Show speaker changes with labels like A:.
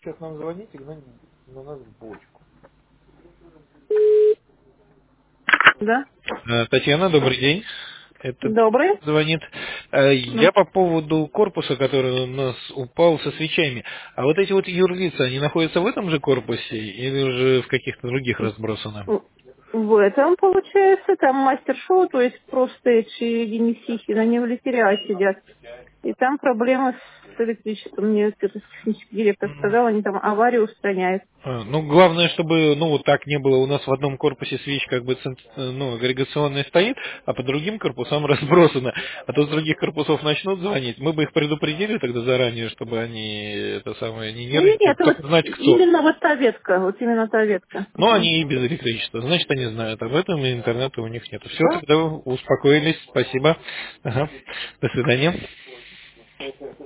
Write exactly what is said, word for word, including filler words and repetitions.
A: сейчас нам звонить и гнать на нас в бочку.
B: Да.
A: Э, Татьяна, добрый день. Это
B: Добрый.
A: звонит. Э,
B: Ну,
A: Я по поводу корпуса, который у нас упал со свечами. А вот эти вот юрлица, они находятся в этом же корпусе или уже в каких-то других разбросаны?
B: в в этом, получается, там мастер-шоу, то есть просто эти Денисихин, они в литериа сидят. И там проблемы с электричеством. Мне это технический директор сказал, они там аварию устраняют.
A: А, Ну, главное, чтобы, ну, вот так не было. У нас в одном корпусе свеч как бы, цент- э, ну, агрегационная стоит, а по другим корпусам разбросано. А то с других корпусов начнут звонить. Мы бы их предупредили тогда заранее, чтобы они, это самое, не
B: Ну, нет,
A: нервничали,
B: это вот
A: только знать кто.
B: именно вот та ветка, вот именно та ветка.
A: Но
B: Мгм.
A: они и без электричества. Значит, они знают об этом, и интернета у них нет. Все, тогда успокоились. Спасибо. Ага. До свидания.